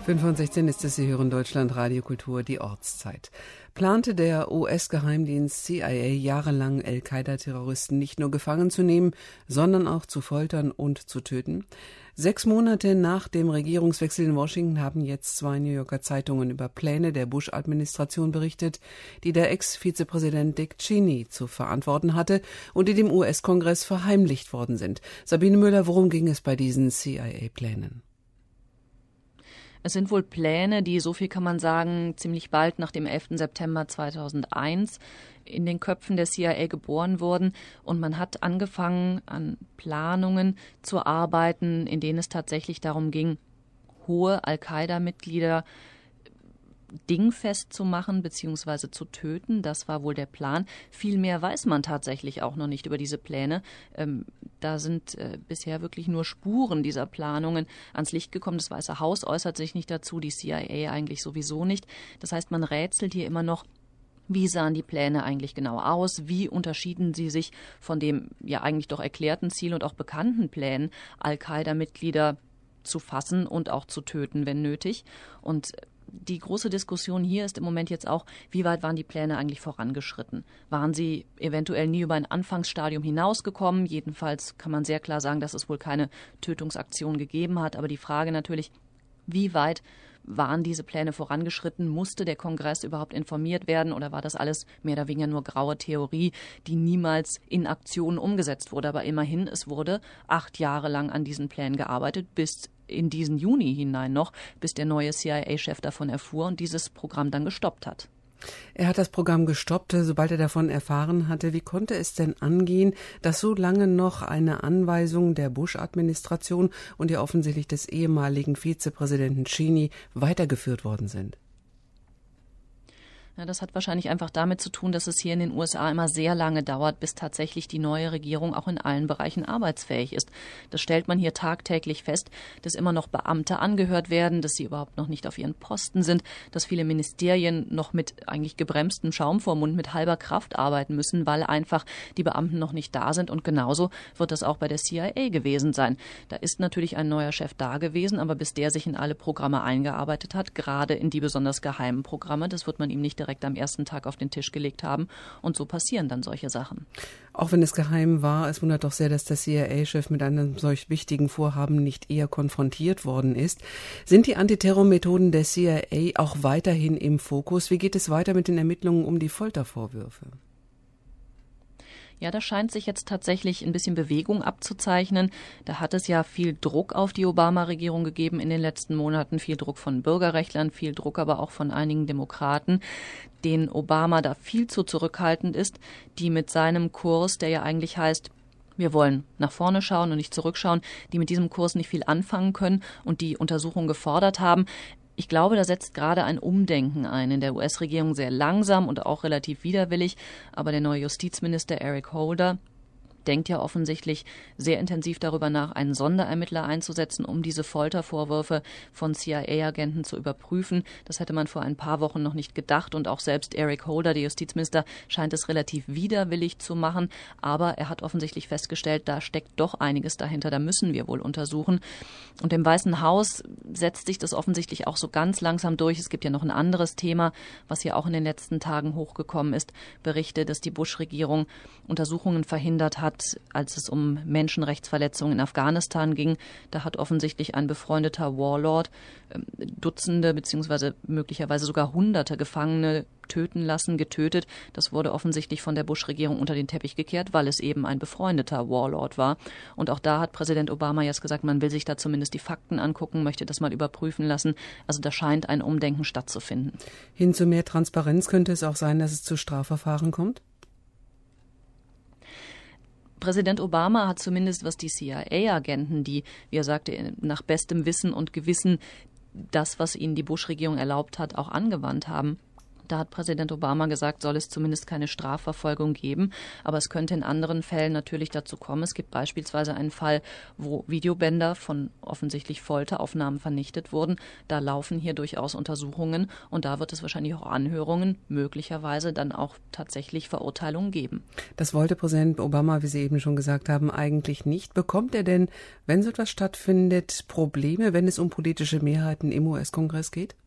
5:16 ist es, Sie hören Deutschland Radio Kultur, die Ortszeit. Plante der US-Geheimdienst CIA jahrelang Al-Qaida-Terroristen nicht nur gefangen zu nehmen, sondern auch zu foltern und zu töten? 6 Monate nach dem Regierungswechsel in Washington haben jetzt 2 New Yorker Zeitungen über Pläne der Bush-Administration berichtet, die der Ex-Vizepräsident Dick Cheney zu verantworten hatte und die dem US-Kongress verheimlicht worden sind. Sabine Müller, worum ging es bei diesen CIA-Plänen? Es sind wohl Pläne, die, so viel kann man sagen, ziemlich bald nach dem 11. September 2001 in den Köpfen der CIA geboren wurden. Und man hat angefangen, an Planungen zu arbeiten, in denen es tatsächlich darum ging, hohe Al-Qaida-Mitglieder dingfest zu machen bzw. zu töten. Das war wohl der Plan. Viel mehr weiß man tatsächlich auch noch nicht über diese Pläne. Da sind bisher wirklich nur Spuren dieser Planungen ans Licht gekommen. Das Weiße Haus äußert sich nicht dazu, die CIA eigentlich sowieso nicht. Das heißt, man rätselt hier immer noch, wie sahen die Pläne eigentlich genau aus? Wie unterschieden sie sich von dem ja eigentlich doch erklärten Ziel und auch bekannten Plänen, Al-Qaida-Mitglieder zu fassen und auch zu töten, wenn nötig? Und die große Diskussion hier ist im Moment jetzt auch, wie weit waren die Pläne eigentlich vorangeschritten? Waren sie eventuell nie über ein Anfangsstadium hinausgekommen? Jedenfalls kann man sehr klar sagen, dass es wohl keine Tötungsaktion gegeben hat. Aber die Frage natürlich, wie weit waren diese Pläne vorangeschritten? Musste der Kongress überhaupt informiert werden oder war das alles mehr oder weniger nur graue Theorie, die niemals in Aktionen umgesetzt wurde? Aber immerhin, es wurde 8 Jahre lang an diesen Plänen gearbeitet, bis in diesen Juni hinein noch, bis der neue CIA-Chef davon erfuhr und dieses Programm dann gestoppt hat. Er hat das Programm gestoppt, sobald er davon erfahren hatte. Wie konnte es denn angehen, dass so lange noch eine Anweisung der Bush-Administration und ja offensichtlich des ehemaligen Vizepräsidenten Cheney weitergeführt worden sind? Ja, das hat wahrscheinlich einfach damit zu tun, dass es hier in den USA immer sehr lange dauert, bis tatsächlich die neue Regierung auch in allen Bereichen arbeitsfähig ist. Das stellt man hier tagtäglich fest, dass immer noch Beamte angehört werden, dass sie überhaupt noch nicht auf ihren Posten sind, dass viele Ministerien noch mit eigentlich gebremstem Schaum vorm Mund mit halber Kraft arbeiten müssen, weil einfach die Beamten noch nicht da sind. Und genauso wird das auch bei der CIA gewesen sein. Da ist natürlich ein neuer Chef da gewesen, aber bis der sich in alle Programme eingearbeitet hat, gerade in die besonders geheimen Programme, das wird man ihm nicht direkt am ersten Tag auf den Tisch gelegt haben. Und so passieren dann solche Sachen. Auch wenn es geheim war, es wundert doch sehr, dass der CIA-Chef mit einem solch wichtigen Vorhaben nicht eher konfrontiert worden ist. Sind die Antiterrormethoden der CIA auch weiterhin im Fokus? Wie geht es weiter mit den Ermittlungen um die Foltervorwürfe? Ja, da scheint sich jetzt tatsächlich ein bisschen Bewegung abzuzeichnen. Da hat es ja viel Druck auf die Obama-Regierung gegeben in den letzten Monaten, viel Druck von Bürgerrechtlern, viel Druck aber auch von einigen Demokraten, denen Obama da viel zu zurückhaltend ist, die mit seinem Kurs, der ja eigentlich heißt, wir wollen nach vorne schauen und nicht zurückschauen, die mit diesem Kurs nicht viel anfangen können und die Untersuchungen gefordert haben. Ich glaube, da setzt gerade ein Umdenken ein in der US-Regierung, sehr langsam und auch relativ widerwillig. Aber der neue Justizminister Eric Holder denkt ja offensichtlich sehr intensiv darüber nach, einen Sonderermittler einzusetzen, um diese Foltervorwürfe von CIA-Agenten zu überprüfen. Das hätte man vor ein paar Wochen noch nicht gedacht und auch selbst Eric Holder, der Justizminister, scheint es relativ widerwillig zu machen. Aber er hat offensichtlich festgestellt, da steckt doch einiges dahinter, da müssen wir wohl untersuchen. Und im Weißen Haus setzt sich das offensichtlich auch so ganz langsam durch. Es gibt ja noch ein anderes Thema, was ja auch in den letzten Tagen hochgekommen ist. Berichte, dass die Bush-Regierung Untersuchungen verhindert hat, als es um Menschenrechtsverletzungen in Afghanistan ging. Da hat offensichtlich ein befreundeter Warlord Dutzende bzw. möglicherweise sogar Hunderte Gefangene getötet. Das wurde offensichtlich von der Bush-Regierung unter den Teppich gekehrt, weil es eben ein befreundeter Warlord war. Und auch da hat Präsident Obama jetzt gesagt, man will sich da zumindest die Fakten angucken, möchte das mal überprüfen lassen. Also da scheint ein Umdenken stattzufinden. Hin zu mehr Transparenz könnte es auch sein, dass es zu Strafverfahren kommt? Präsident Obama hat zumindest, was die CIA-Agenten, die, wie er sagte, nach bestem Wissen und Gewissen das, was ihnen die Bush-Regierung erlaubt hat, auch angewandt haben, Da hat Präsident Obama gesagt, soll es zumindest keine Strafverfolgung geben. Aber es könnte in anderen Fällen natürlich dazu kommen. Es gibt beispielsweise einen Fall, wo Videobänder von offensichtlich Folteraufnahmen vernichtet wurden. Da laufen hier durchaus Untersuchungen und da wird es wahrscheinlich auch Anhörungen, möglicherweise dann auch tatsächlich Verurteilungen geben. Das wollte Präsident Obama, wie Sie eben schon gesagt haben, eigentlich nicht. Bekommt er denn, wenn so etwas stattfindet, Probleme, wenn es um politische Mehrheiten im US-Kongress geht?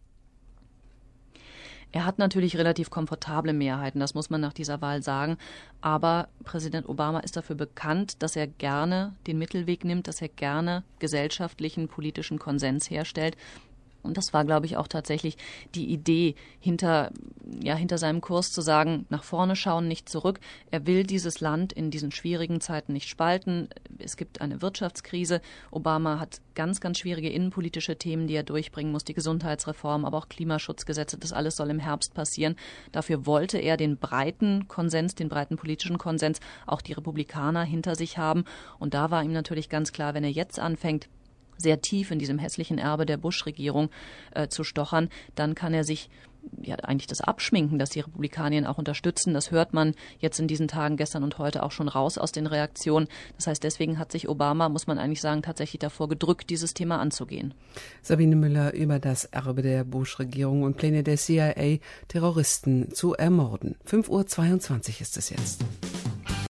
Er hat natürlich relativ komfortable Mehrheiten, das muss man nach dieser Wahl sagen. Aber Präsident Obama ist dafür bekannt, dass er gerne den Mittelweg nimmt, dass er gerne gesellschaftlichen, politischen Konsens herstellt. Und das war, glaube ich, auch tatsächlich die Idee hinter seinem Kurs zu sagen, nach vorne schauen, nicht zurück. Er will dieses Land in diesen schwierigen Zeiten nicht spalten. Es gibt eine Wirtschaftskrise. Obama hat ganz, ganz schwierige innenpolitische Themen, die er durchbringen muss. Die Gesundheitsreform, aber auch Klimaschutzgesetze. Das alles soll im Herbst passieren. Dafür wollte er den breiten Konsens, den breiten politischen Konsens, auch die Republikaner hinter sich haben. Und da war ihm natürlich ganz klar, wenn er jetzt anfängt, sehr tief in diesem hässlichen Erbe der Bush-Regierung zu stochern, dann kann er sich eigentlich das abschminken, dass die Republikaner ihn auch unterstützen. Das hört man jetzt in diesen Tagen, gestern und heute auch schon raus aus den Reaktionen. Das heißt, deswegen hat sich Obama, muss man eigentlich sagen, tatsächlich davor gedrückt, dieses Thema anzugehen. Sabine Müller über das Erbe der Bush-Regierung und Pläne der CIA, Terroristen zu ermorden. 5:22 Uhr ist es jetzt.